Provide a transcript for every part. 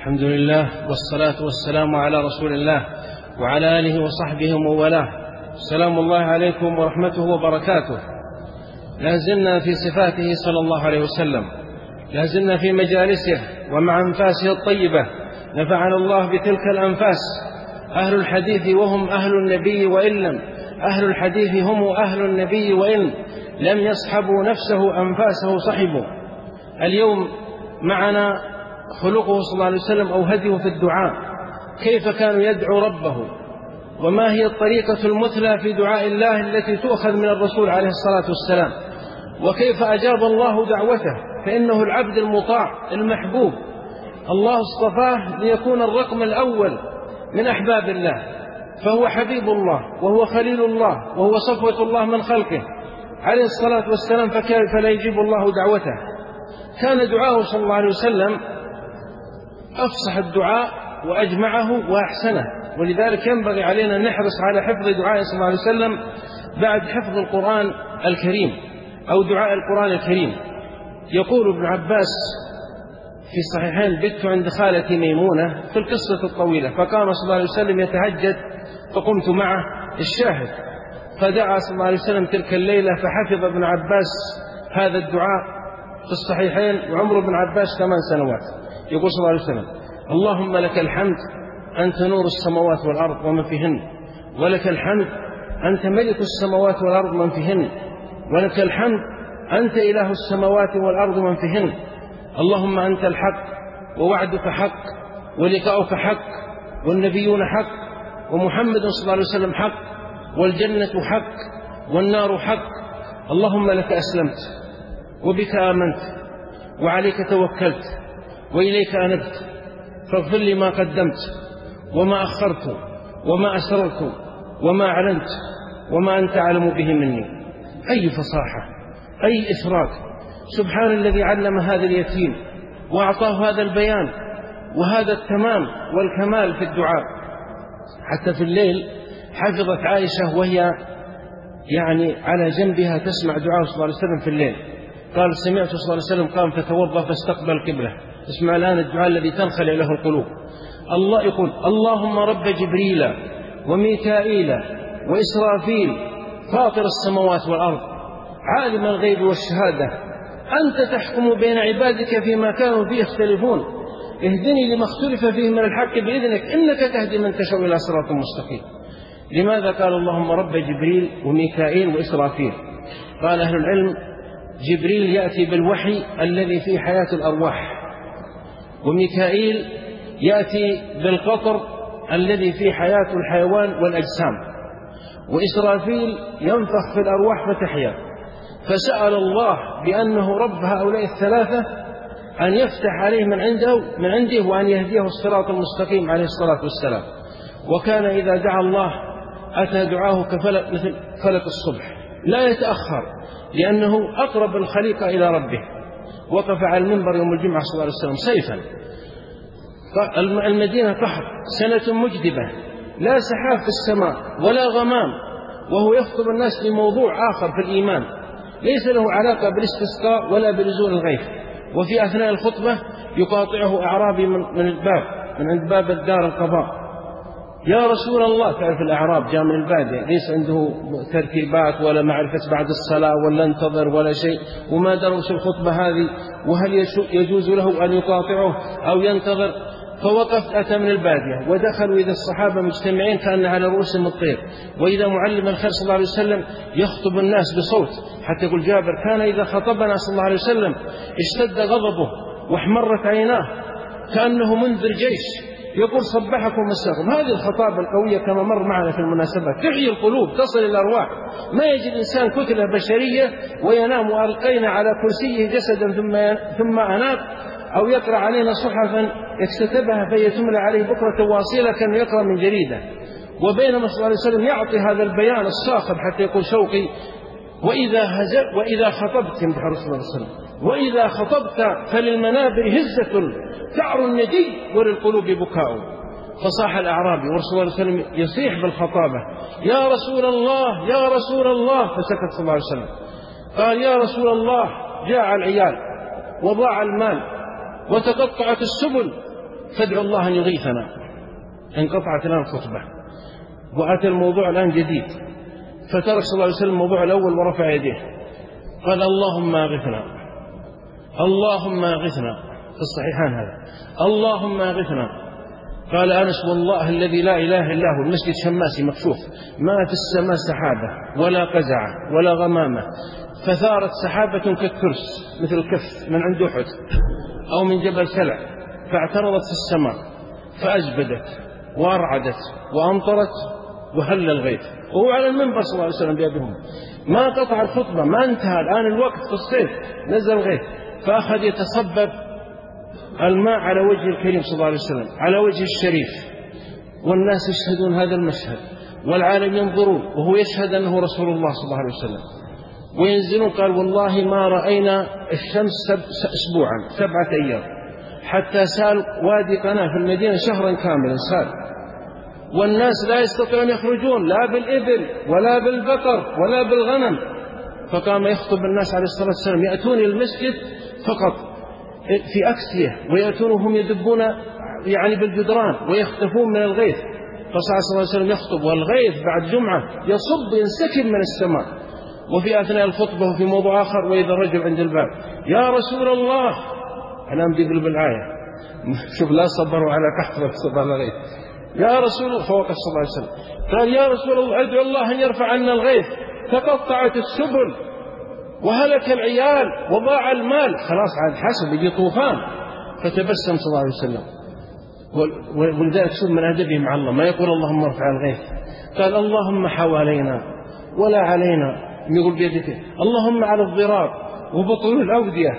الحمد لله والصلاة والسلام على رسول الله وعلى آله وصحبه وموالاه. سلام الله عليكم ورحمته وبركاته. لا زلنا في صفاته صلى الله عليه وسلم، لا زلنا في مجالسه ومع أنفاسه الطيبة، نفعنا الله بتلك الأنفاس. أهل الحديث وهم أهل النبي، وإن لم أهل الحديث هم أهل النبي وإن لم يصحبوا نفسه أنفاسه صحبوا. اليوم معنا خلقه صلى الله عليه وسلم أو هديه في الدعاء، كيف كان يدعو ربه، وما هي الطريقة المثلى في دعاء الله التي تؤخذ من الرسول عليه الصلاة والسلام، وكيف أجاب الله دعوته، فإنه العبد المطاع المحبوب، الله اصطفاه ليكون الرقم الأول من أحباب الله، فهو حبيب الله وهو خليل الله وهو صفوة الله من خلقه عليه الصلاة والسلام، فكيف لا يجيب الله دعوته؟ كان دعاءه صلى الله عليه وسلم أفصح الدعاء وأجمعه وأحسنه، ولذلك ينبغي علينا أن نحرص على حفظ دعاء صلى الله عليه وسلم بعد حفظ القرآن الكريم أو دعاء القرآن الكريم. يقول ابن عباس في الصحيحين: بت عند خالتي ميمونة، في القصة الطويلة، فكان صلى الله عليه وسلم يتهجد فقمت معه، الشاهد، فدعا صلى الله عليه وسلم تلك الليلة، فحفظ ابن عباس هذا الدعاء في الصحيحين وعمر ابن عباس 8 سنوات. يقول صلى الله عليه وسلم: اللهم لك الحمد أنت نور السماوات والأرض ومن فيهن، ولك الحمد أنت ملك السماوات والأرض ومن فيهن، ولك الحمد أنت إله السماوات والأرض ومن فيهن، اللهم أنت الحق ووعدك حق ولقاؤك حق والنبيون حق ومحمد صلى الله عليه وسلم حق والجنة حق والنار حق، اللهم لك أسلمت وبك آمنت وعليك توكلت وإليك أنبت، فاغفر لي ما قدمت وما أخرت وما أسررت وما أعلنت وما أنت أعلم به مني. أي فصاحة، أي إسراك! سبحان الذي علم هذا اليتيم وأعطاه هذا البيان وهذا التمام والكمال في الدعاء. حتى في الليل حفظت عائشة وهي على جنبها تسمع دعاء صلى الله عليه وسلم في الليل، قال: سمعت صلى الله عليه وسلم قام فتوضأ فاستقبل القبلة. اسمع الآن الدعاء الذي تنخلع له القلوب. الله يقول: اللهم رب جبريل وميكائيل وإسرافيل فاطر السماوات والأرض عالم الغيب والشهادة، أنت تحكم بين عبادك فيما كانوا فيه يختلفون، اهدني لما اختلف فيه من الحق بإذنك إنك تهدي من تشاء إلى صراط مستقيم. لماذا قال اللهم رب جبريل وميكائيل وإسرافيل؟ قال أهل العلم: جبريل يأتي بالوحي الذي فيه حياة الأرواح، وميكائيل يأتي بالقطر الذي فيه حياة الحيوان والأجسام، وإسرافيل ينفخ في الأرواح فتحيا. فسأل الله بأنه رب هؤلاء الثلاثة أن يفتح عليه من عنده وأن يهديه الصراط المستقيم عليه الصلاة والسلام. وكان إذا دعا الله أتى دعاه مثل فلك الصبح، لا يتأخر، لأنه أقرب الخليقة إلى ربه. وقف على المنبر يوم الجمعة صلى الله عليه وسلم سيفا، المدينة قحط، سنة مجدبة، لا سحاب في السماء ولا غمام، وهو يخطب الناس لموضوع آخر في الإيمان ليس له علاقة بالاستسقاء ولا بنزول الغيث. وفي أثناء الخطبة يقاطعه أعرابي من الباب، من عند باب الدار القضاء: يا رسول الله. تعرف الأعراب جاء من البادية، ليس عنده ترتيبات ولا معرفة بعد الصلاة ولا انتظر ولا شيء، وما درس الخطبة هذه، وهل يجوز له أن يقاطعه أو ينتظر؟ فوقف، أتى من البادية ودخلوا إذا الصحابة مجتمعين كأن على رؤوسهم الطير، وإذا معلم الخير صلى الله عليه وسلم يخطب الناس بصوت، حتى يقول جابر: كان إذا خطبنا صلى الله عليه وسلم اشتد غضبه واحمرت عيناه كأنه منذر جيش، يقول: صبحكم مساكم. هذه الخطابة القوية كما مر معنا في المناسبات تحيي القلوب، تصل إلى الأرواح. ما يجي الإنسان كتلة بشرية وينام وألقينا على كرسيه جسدا ثم أناق، أو يقرأ علينا صحفا يكتتبها فهي تملى عليه بكرة واصيلة كان يقرأ من جريدة. وبينما صلى الله عليه وسلم يعطي هذا البيان الصاخب حتى يقول شوقي: وإذا خطبت، يمدح رسول الله صلى الله عليه وسلم، وإذا خطبت فللمنابر هزة تعر الندي وللقلوب بكاء. فصاح الأعرابي ورسول الله صلى الله عليه وسلم يصيح بالخطابة: يا رسول الله يا رسول الله. فسكت صلى الله عليه وسلم، قال: يا رسول الله جاع العيال وضاع المال وتقطعت السبل فادعوا الله أن يغيثنا. انقطعت الآن الخطبة وأتى الموضوع الآن جديد، فترك صلى الله عليه وسلم الموضوع الأول ورفع يديه قال اللهم أغثنا، اللهم أغثنا، في الصحيحان هذا، اللهم أغثنا. قال أنس والله الذي لا إله إلا هو، المسجد شماسي مكشوف، ما في السماء سحابة ولا قزعة ولا غمامة، فثارت سحابة كالترس مثل الكف من عند أحد أو من جبل سلع، فاعترضت في السماء فأزبدت وأرعدت وأمطرت وهل الغيث، وهو على المنبر صلى الله عليه وسلم بيدهم، ما قطع الخطبة، ما انتهى الآن الوقت في الصيف، نزل الغيث، فأخذ يتصبب الماء على وجه الكريم صلى الله عليه وسلم، على وجه الشريف، والناس يشهدون هذا المشهد والعالم ينظرون، وهو يشهد أنه رسول الله صلى الله عليه وسلم، وينزلون. قال والله ما رأينا الشمس أسبوعا 7 أيام، حتى سال وادي قناة في المدينة شهرا كاملا سال، والناس لا يستطيعون يخرجون لا بالإبل ولا بالبقر ولا بالغنم. فقام يخطب الناس عليه الصلاة والسلام، يأتون إلى المسجد فقط في أكسية، ويأتون وهم يدبون يعني بالجدران ويختفون من الغيث. فصلى الله عليه وسلم يخطب والغيث بعد جمعة يصب ينسكب من السماء. وفي أثناء الخطبة وفي موضوع آخر وإذا الرجل عند الباب يا رسول الله، الآن بيقلب الآية، شوف لا صبروا على قحط وصبر على الغيث، يا رسول الله، فوقف صلى الله عليه وسلم قال يا رسول الله ادعو الله أن يرفع عنا الغيث، تقطعت السبل وهلك العيال وضاع المال، خلاص عاد حسب يجي طوفان. فتبسم صلى الله عليه وسلم، ولذلك شوف من أدبه مع الله، ما يقول اللهم ارفع الغيث، قال اللهم حوالينا ولا علينا، يقول بيدك اللهم على الضراب وبطول الأودية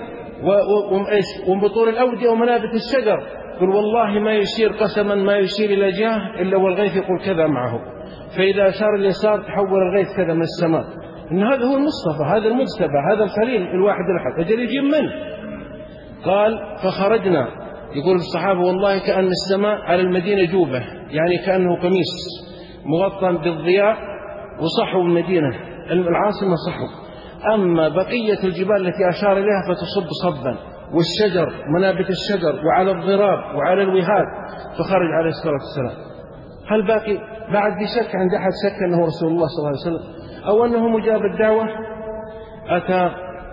وبطول الأودية ومنابت الشجر. قل والله ما يشير قسما ما يشير إلى جهة إلا والغيث يقول كذا معه، فإذا أشار اليسار تحول الغيث كذا من السماء. إن هذا هو المصطفى، هذا المجتبى، هذا الخليل الواحد الأحد، أجل يجيب منه. قال فخرجنا، يقول الصحابة والله كأن السماء على المدينة جوبة، يعني كأنه قميص مغطى بالضياء، وصحوا المدينة العاصمة صحوا. أما بقية الجبال التي أشار إليها فتصب صبا، والشجر منابت الشجر وعلى الضراب وعلى الوهاد. فخرج عليه الصلاة والسلام. هل باقي بعد بشك عند أحد شك أنه رسول الله صلى الله عليه وسلم أو أنه مجاب الدعوة؟ أتى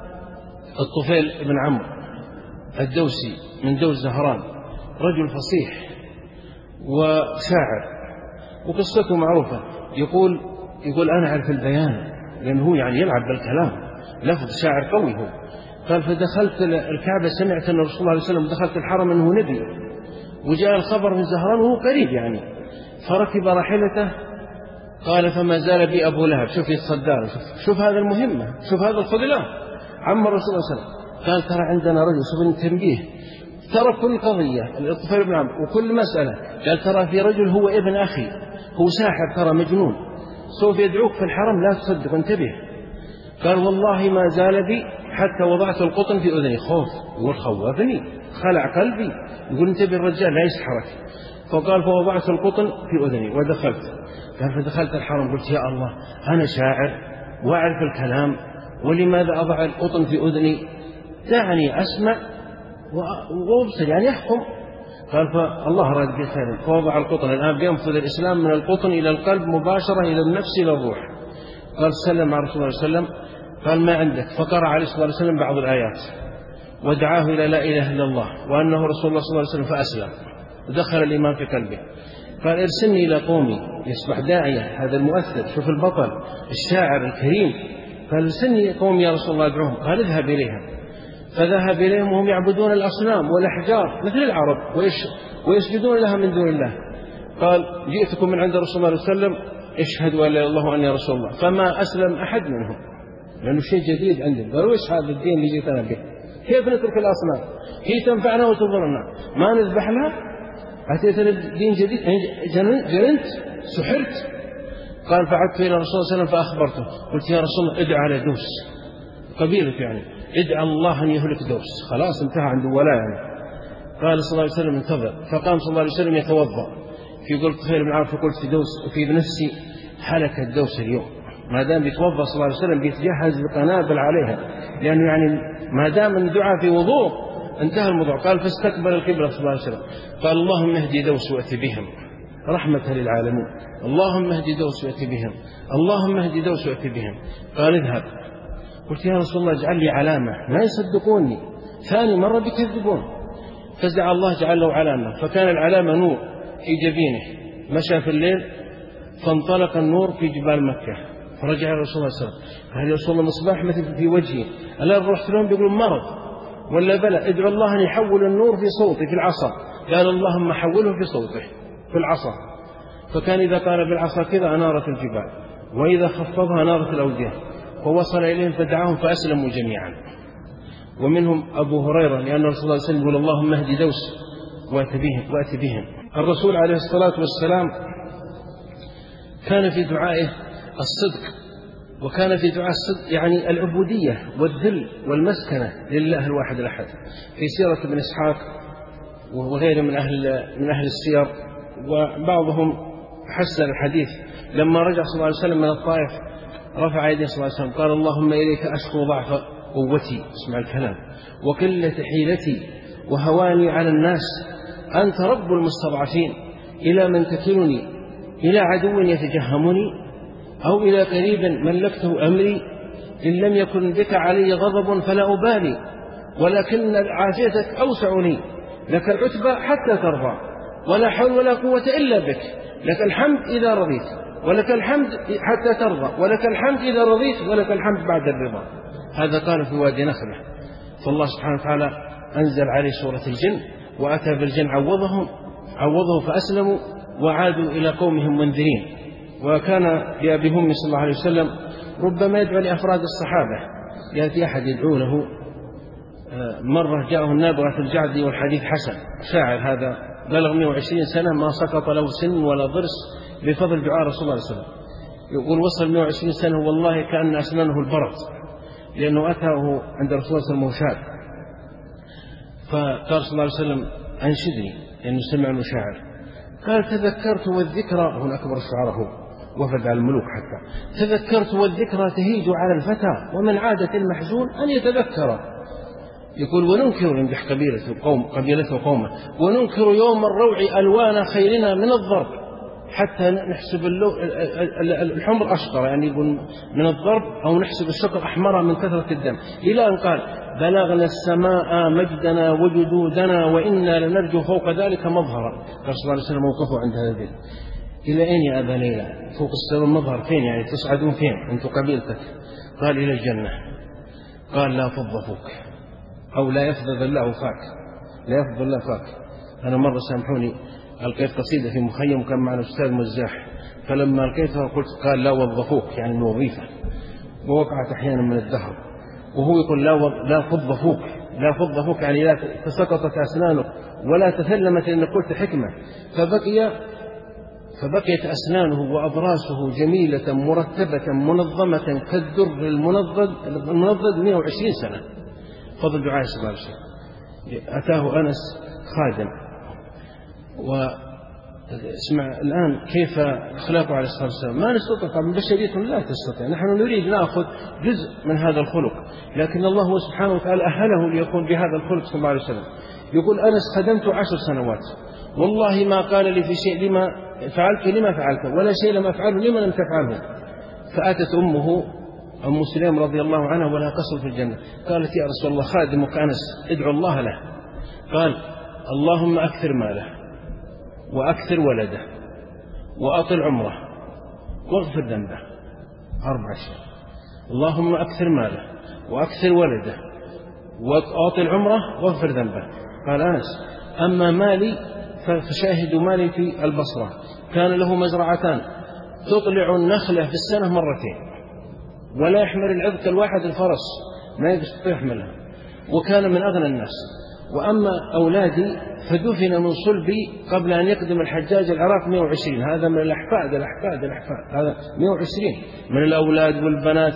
الطفيل بن عمرو الدوسي من دوس زهران، رجل فصيح وشاعر، وقصته معروفة، يقول أنا أعرف البيان، لأنه هو يعني يلعب بالكلام، لفظ شاعر قوي هو. قال فدخلت الكعبة، سمعت أن رسول الله صلى الله عليه وسلم دخلت الحرم أنه نبي، وجاء الخبر من زهران وهو قريب يعني، فركب راحلته. قال فما زال بي أبو لهب، شوف يتصدر، شوف هذا المهمة، شوف هذا الخذلان عم الرسول صلى الله عليه وسلم. قال ترى عندنا رجل، شوف التنبيه، ترى كل قضية الطفيل بن عمرو وكل مسألة، قال ترى في رجل هو ابن أخي، هو ساحر ترى مجنون، سوف يدعوك في الحرم لا تصدق، انتبه. قال والله ما زال بي حتى وضعت القطن في أذني، خوف، يقول خوفني، خلع قلبي، يقول انتبه الرجال لا يسحرك. فقال فوضعت القطن في أذني ودخلت. قال فدخلت الحرم قلت يا الله أنا شاعر وأعرف الكلام، ولماذا أضع القطن في أذني؟ دعني أسمع وأبصر يعني أحكم. قال فالله راد بي خير، فوضع القطن. الآن بينفذ الإسلام من القطن إلى القلب مباشرة، إلى النفس، إلى الروح. قال سلم على رسول الله صلى الله عليه وسلم، قال ما عندك؟ فقرأ عليه الصلاة والسلام بعض الآيات ودعاه إلى لا إله إلا الله وأنه رسول الله صلى الله عليه وسلم، فأسلم ودخل الإيمان في قلبه. قال ارسلني إلى قومي، يصبح داعية، هذا المؤثر، شوف البطل الشاعر الكريم. قال ارسلني قومي يا رسول الله أدعوهم. قال اذهب إليهم. فذهب إليهم وهم يعبدون الأصنام والأحجار مثل العرب ويسجدون لها من دون الله. قال جئتكم من عند رسول الله صلى الله عليه وسلم، اشهدوا أن لا إله إلا الله وأني رسول الله. فما أسلم أحد منهم، لأنه شيء جديد عندهم. قالوا ايش هذا الدين اللي جئتنا به؟ كيف نترك الأصنام؟ هي تنفعنا وتضرنا، ما نذبح لها؟ أتيتنا بدين جديد؟ جننت؟ سحرت؟ قال فعدت إلى رسول الله صلى الله عليه وسلم فأخبرته، قلت يا رسول الله ادعى على دوس قبيلة، يعني ادعى الله أن يهلك دوس، خلاص انتهى عنده ولا يعني. قال صلى الله عليه وسلم انتظر. فقام صلى الله عليه وسلم يتوضأ، في قلت خير من عارف، فقلت في دوس وفي بنفسي هلك الدوس اليوم، ما دام بيتوضأ صلى الله عليه وسلم بيتجهز بقنابل عليها، لأنه يعني ما دام الدعاء في وضوء انتهى الموضوع. قال فاستقبل القبلة صلى الله عليه وسلم، قال اللهم اهدي دوس وأت بهم رحمة للعالمين، اللهم اهدي دوس وأت بهم، اللهم اهدي دوس وأت بهم. قال اذهب. قلت يا رسول الله اجعل لي علامة، ما يصدقوني، ثاني مرة بيكذبون. فزع الله جعل له علامة، فكان العلامة نور في جبينه، مشى في الليل فانطلق النور في جبال مكة، فرجع الرسول صلى الله عليه وسلم قال يا رسول الله مصباح مثل في وجهي، ألا رحت لهم بيقولون مرض ولا بلى، ادعو الله أن يحول النور في صوتي في العصا. قال اللهم حوله في صوته في العصا. فكان إذا قال بالعصا كذا أنارت الجبال، وإذا خفضها أنارت الأودية، فوصل إليهم فدعاهم فأسلموا جميعا، ومنهم أبو هريرة، لأن الرسول صلى الله عليه وسلم يقول اللهم اهدي دوس وأت بهم. الرسول عليه الصلاة والسلام كان في دعائه الصدق، وكان في دعاء الصدق يعني العبودية والذل والمسكنة لله الواحد الأحد. في سيرة ابن إسحاق وغيره من أهل السير، وبعضهم حسن الحديث، لما رجع صلى الله عليه وسلم من الطائف رفع يديه صلى الله عليه وسلم قال اللهم إليك أشكو ضعف قوتي، اسمع الكلام، وقلة حيلتي وهواني على الناس، أنت رب المستضعفين، إلى من تكلني؟ إلى عدو يتجهمني أو إلى قريب ملكته أمري؟ إن لم يكن بك علي غضب فلا أبالي، ولكن عافيتك أوسع لي، لك العتبى حتى ترضى، ولا حول ولا قوة إلا بك، لك الحمد إذا رضيت، ولك الحمد حتى ترضى، ولك الحمد إذا رضيت، ولك الحمد بعد الرضا. هذا قال في وادي نخلة. فالله سبحانه وتعالى أنزل عليه سورة الجن، وأتى بالجن عوضه فأسلموا وعادوا إلى قومهم منذرين. وكان بأبي هم صلى الله عليه وسلم ربما يدعو لأفراد الصحابة، يأتي أحد يدعو له. مرة جاءه النابغة الجعدي والحديث حسن، شاعر هذا بلغ 120 سنة ما سقط له سن ولا ضرس بفضل دعاء رسول الله صلى الله عليه وسلم. يقول وصل 120 سنة والله كأن أسنانه البرد، لأنه أتاه عند رسول الله صلى الله عليه وسلم شاب، فقال صلى الله عليه وسلم أنشدني، لأنه سمع أنه شاعر. قال تذكرت والذكرى، هنا أكبر الشعراء هو وفد على الملوك حتى، تذكرت والذكرى تهيج على الفتى، ومن عادة المحزون أن يتذكر. يقول وننكر، يمدح قبيلته وقومه، وننكر يوم الروع ألوان خيرنا من الضرب، حتى نحسب الحمر أشقر، يعني يقول من الضرب، أو نحسب الشقر أحمر من كثرة الدم، إلى أن قال بلغنا السماء مجدنا وجدودنا وإنا لنرجو فوق ذلك مظهرا. قال صلى الله عليه وسلم موقفه عند هذا البيت، إلى أين يا أبا ليلى؟ فوق السماء مظهر فين؟ يعني تصعدون فين أنتم قبيلتك؟ قال إلى الجنة. قال لا فض فوك، أو لا يفضل الله فاك، لا يفضل الله فاك. أنا مرة سامحوني ألقيت قصيدة في مخيم وكان معنا أستاذ مزاح، فلما ألقيتها قلت قال لا وظفوك، يعني من وظيفة، ووقعت أحيانا من الدهر، وهو يقول لا فض فوك، لا فض فوك، يعني لا تسقطت أسنانك ولا تثلمت لأنك قلت حكمة. فبقيت أسنانه وأضراسه جميلة مرتبة منظمة كالدر المنضد 120 سنة، فضل دعاء صلى الله عليه وسلم. أتاه أنس خادم، واسمع الآن كيف أخلاقه عليه الصلاة والسلام. ما نستطيع طبعا، بشرية لا تستطيع، نحن نريد نأخذ جزء من هذا الخلق، لكن الله سبحانه وتعالى أهله ليكون بهذا الخلق صلى الله عليه وسلم. يقول أنس خدمت 10 سنوات، والله ما قال لي في شيء لما فعلت لما فعلت، ولا شيء لما أفعله لما لم تفعله. فأتت أمه أم سليم رضي الله عنها ولها قصر في الجنة، قالت يا رسول الله خادمك أنس ادعو الله له. قال اللهم أكثر ماله وأكثر ولده وأطل عمره واغفر ذنبه. 4 أشياء، اللهم أكثر ماله وأكثر ولده وأطل عمره واغفر ذنبه. قال أنس أما مالي فشاهد مالي في البصرة، كان له مزرعتان تطلع النخلة في السنة 2 مرات، ولا يحمل العبد الواحد الفرس، ما يستطيع يحملها، وكان من أغنى الناس. وأما أولادي فدفن من صلبي قبل أن يقدم الحجاج العراق 120، هذا من الأحفاد، هذا 120 من الأولاد والبنات،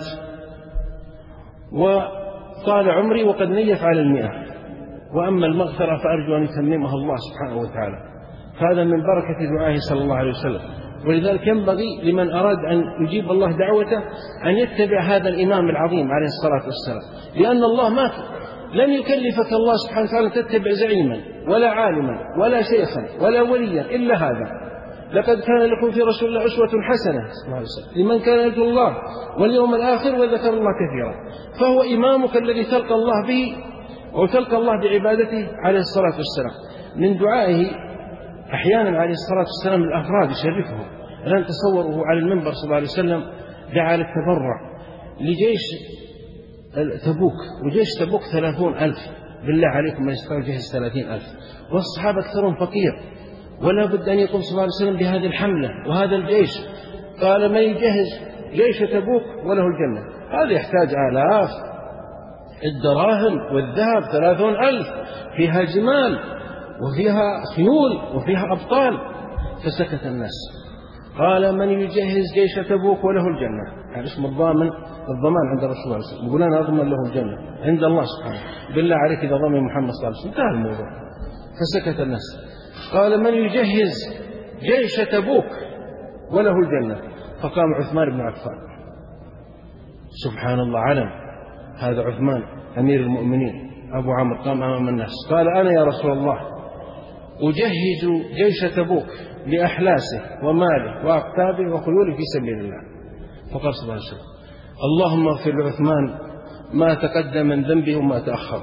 وطال عمري وقد نيف على 100. وأما المغفرة فأرجو أن يتممها الله سبحانه وتعالى. فهذا من بركة دعائه صلى الله عليه وسلم. ولذلك ينبغي لمن أراد أن يجيب الله دعوته أن يتبع هذا الإمام العظيم عليه الصلاة والسلام، لأن الله لن يكلفك الله سبحانه وتعالى تتبع زعيما ولا عالما ولا شيخا ولا وليا إلا هذا. لقد كان لكم في رسول الله أسوة حسنة صلى الله عليه وسلم لمن كان يرجو الله واليوم الآخر وذكر الله كثيرا. فهو إمامك الذي تلقى الله به وتلقى الله بعبادته عليه الصلاة والسلام. من دعائه أحيانا عليه الصلاة والسلام الأفراد يشرفهم. الآن تصوره على المنبر صلى الله عليه وسلم دعا للتبرع لجيش تبوك، وجيش تبوك 30,000. بالله عليكم من يستطيع جهز 30,000 والصحابة أكثرهم فقير، ولا بد أن يقوم صلى الله عليه وسلم بهذه الحملة وهذا الجيش. قال من يجهز جيش تبوك وله الجنة. هذا يحتاج آلاف الدراهم والذهب، 30,000 فيها جمال وفيها خيول وفيها أبطال. فسكت الناس. قال من يجهز جيش تبوك وله الجنة. يعني اسم الضامن، الضمان عند الرسول صلى الله عليه وسلم. يقول أنا أضمن له الجنة عند الله سبحانه. بالله عليك إذا ضمن محمد صلى الله عليه وسلم انتهى الموضوع. فسكت الناس. قال من يجهز جيش تبوك وله الجنة. فقام عثمان بن عفان. سبحان الله، علم هذا عثمان أمير المؤمنين أبو عمرو، قام أمام الناس قال أنا يا رسول الله أجهز جيش تبوك بأحلاسه وماله وأقتابه وخيوله في سبيل الله. فقال صلى الله عليه وسلم اللهم اغفر لعثمان ما تقدم من ذنبه وما تأخر.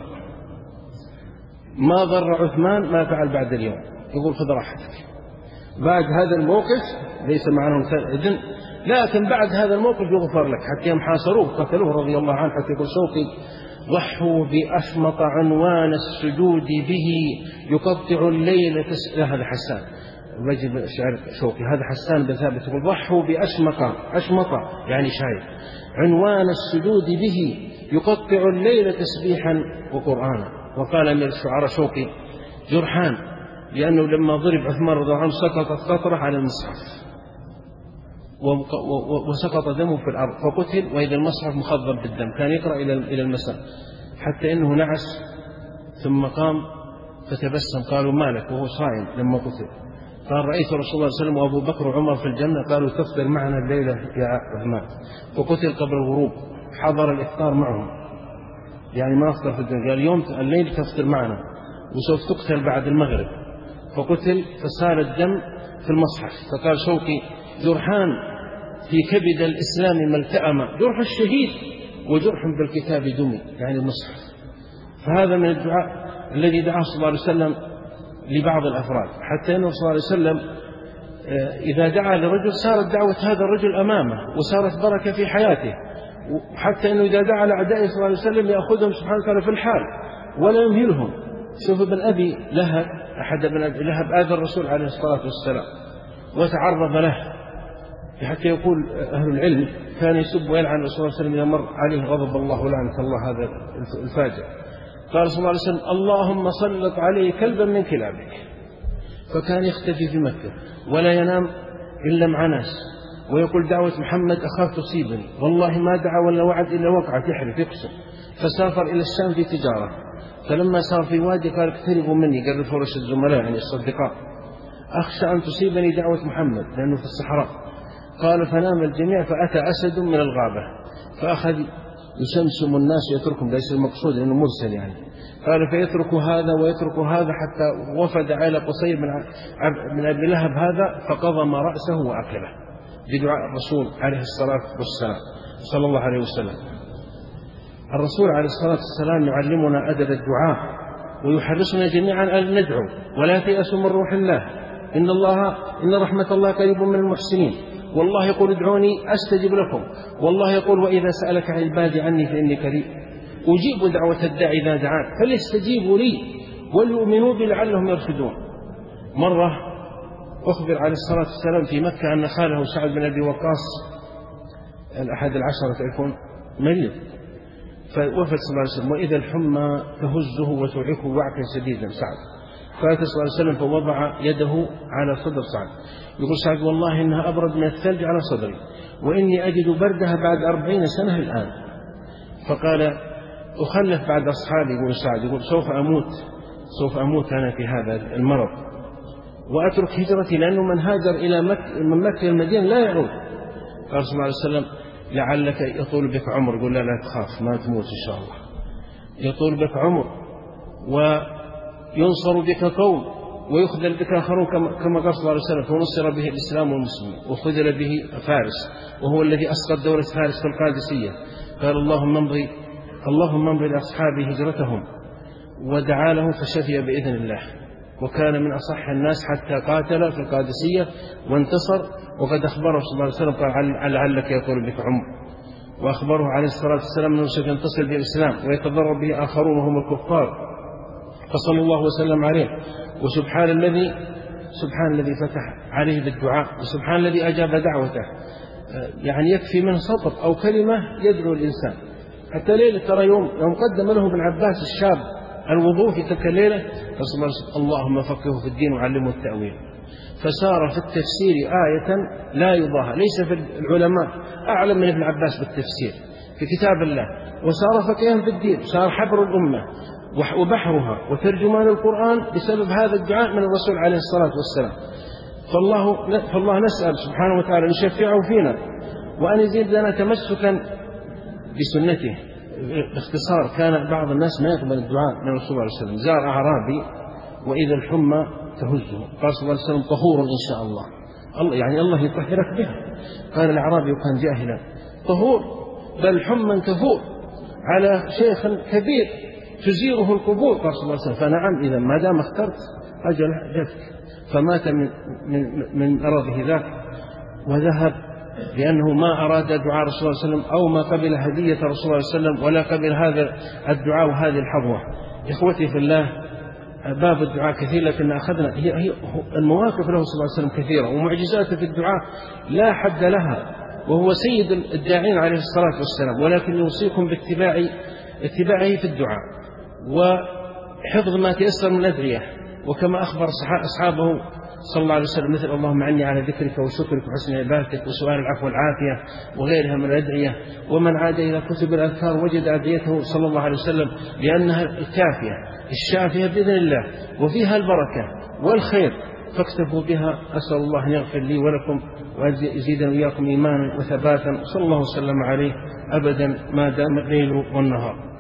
ما ضر عثمان ما فعل بعد اليوم. يقول خذ راحتك بعد هذا الموقف. ليس معهم إذن، لكن بعد هذا الموقف يغفر لك. حتى يوم حاصروه قتلوه رضي الله عنه. حتى يقول شوقي ضحوا بأشمط عنوان السجود به يقطع الليل هذا حسان رجل شعر شوقي. هذا حسان بن ثابت يقول ضحوا أشمط يعني شايف عنوان السجود به يقطع الليل تسبيحا وقرآنا. وقال أمير الشعراء شوقي جرحان، لأنه لما ضرب عثمان رضي الله عنه سقطت قطرة على المصحف وسقط دمه في الأرض فقتل، وإذا المصحف مخضب بالدم كان يقرأ إلى المساء، حتى إنه نعس ثم قام فتبسم. قالوا مالك وهو صائم لما قتل. قال رأيت رسول الله صلى الله عليه وسلم وأبو بكر وعمر في الجنة. قالوا تفطر معنا الليلة يا عثمان. فقتل قبل الغروب، حضر الإفطار معهم، يعني ما أفطر في الدنيا. قال اليوم الليل تفطر معنا وسوف تقتل بعد المغرب. فقتل فسال الدم في المصحف. فقال شوقي جرحان في كبد الإسلام ما التأم، جرح الشهيد وجرح بالكتاب دمي، يعني المصحف. فهذا من الدعاء الذي دعاه صلى الله عليه وسلم لبعض الأفراد، حتى أنه صلى الله عليه وسلم إذا دعا لرجل صارت دعوة هذا الرجل أمامه وصارت بركة في حياته. حتى أنه إذا دعا لأعدائه صلى الله عليه وسلم يأخذهم سبحانه وتعالى في الحال ولا يمهلهم. شوف ابن أبي لهب، أحد ابن أبي لهب آذى الرسول عليه الصلاة والسلام وتعرض له، حتى يقول أهل العلم كان يسب ويلعن الرسول صلى الله عليه وسلم إذا مر عليه غضب الله ولعنة الله هذا الفاجر. قال صلى الله عليه وسلم اللهم سلط عليه كلبا من كلابك. فكان يختفي في مكة ولا ينام إلا مع ناس، ويقول دعوة محمد أخاف تصيبني، والله ما دعا ولا وعد إلا وقعت، يحلف يقسم. فسافر إلى الشام في تجارة، فلما صار في وادي قال اقتربوا مني، قال فرش الزملاء يعني الصدقاء، أخشى أن تصيبني دعوة محمد لأنه في الصحراء. قال فنام الجميع، فأتى أسد من الغابة فأخذ يسمسم الناس يتركهم، ليس المقصود لأنه مرسل يعني. قال فيترك هذا ويترك هذا حتى وفد على قصي من أبي لهب هذا فقضم رأسه وأكله بدعاء الرسول عليه الصلاة والسلام صلى الله عليه وسلم. الرسول عليه الصلاة والسلام يعلمنا أدب الدعاء ويحرصنا جميعا أن ندعو ولا تيأسوا من روح الله، إن رحمة الله قريب من المحسنين. والله يقول ادعوني أستجب لكم، والله يقول وإذا سألك عبادي عني فإني قريب أجيب دعوة الداعي إذا دعان فليستجيبوا لي وليؤمنوا بي لعلهم يرشدون. مرة أخبر عليه الصلاة والسلام في مكة أن خاله سعد بن أبي وقاص أحد العشرة يكون مريض، فوفد صلى الله عليه وسلم وإذا الحمى تهزه وتوعكه وعكا شديدا سعد، فأتى صلى الله عليه وسلم فوضع يده على صدر سعد. يقول سعد والله إنها أبرد من الثلج على صدري وإني أجد بردها بعد 40 سنة الآن. فقال أخلف بعد أصحابي، يقول سعد يقول سوف أموت أنا في هذا المرض وأترك هجرتي، لأنه من هاجر إلى من مكة المدينة لا يعود. قال صلى الله عليه وسلم لعلك يطول بك عمر، يقول لا تخاف ما تموت إن شاء الله، يطول بك عمر وينصر بك قوم ويخذل بك آخرون كما قال صلى الله عليه وسلم، فنصر به الإسلام والمسلمين وخذل به فارس، وهو الذي أسقط دولة فارس في القادسية. قال اللهم امضي لأصحابه هجرتهم، ودعا له فشفي بإذن الله، وكان من أصح الناس حتى قاتل في القادسية وانتصر. وقد أخبره صلى الله عليه وسلم قال لعلك يطول بك عمر، وأخبره عليه الصلاة والسلام أنه سوف ينتصر بالإسلام ويتضرر به آخرون وهم الكفار، فصلى الله وسلم عليه. وسبحان الذي فتح عليه بالدعاء، وسبحان الذي أجاب دعوته. يعني يكفي منه سطر أو كلمة يدعو الإنسان. حتى ليلة ترى يوم قدم له ابن عباس الشاب الوضوء في تلك الليلة، فصلى اللهم فقهه في الدين وعلمه التأويل، فصار في التفسير آية لا يضاهى، ليس في العلماء أعلم من ابن عباس بالتفسير في كتاب الله، وصار فقيها في الدين، صار حبر الأمة وبحرها وترجمان القرآن بسبب هذا الدعاء من الرسول عليه الصلاة والسلام. فالله نسأل سبحانه وتعالى أن يشفعه فينا وأن يزيد لنا تمسكا بسنته. باختصار، كان بعض الناس ما يقبل الدعاء من الرسول عليه السلام. زار أعرابي وإذا الحمى تهزه، قال صلى الله عليه وسلم طهور إن شاء الله، يعني الله يطهرك بها. قال الأعرابي وكان جاهلا طهور بل حمى كفور على شيخ كبير تزيره القبور. قال صلى الله عليه وسلم فنعم، إذا ما دام اخترت أجل جدك. فمات من مرضه ذاك وذهب، لأنه ما أراد دعاء رسول الله صلى الله عليه وسلم أو ما قبل هدية رسول الله صلى الله عليه وسلم ولا قبل هذا الدعاء وهذه الحظوة. إخوتي في الله، باب الدعاء كثير، لكن أخذنا هي المواقف له صلى الله عليه وسلم كثيرة، ومعجزاته في الدعاء لا حد لها، وهو سيد الداعين عليه الصلاة والسلام. ولكن يوصيكم باتباعه في الدعاء وحفظ ما تيسر من الأدعية، وكما أخبر أصحابه صلى الله عليه وسلم مثل اللهم عني على ذكرك وشكرك وحسن عبادتك وسؤال العفو والعافية وغيرها من الأدعية. ومن عاد إلى كتب الأذكار وجد أدعيته صلى الله عليه وسلم لأنها الكافية الشافية بإذن الله وفيها البركة والخير، فاكتفوا بها. أسأل الله أن يغفر لي ولكم ويزيدنا وإياكم إيمانا وثباتا، صلى الله وسلم عليه أبدا ما دام الليل والنهار.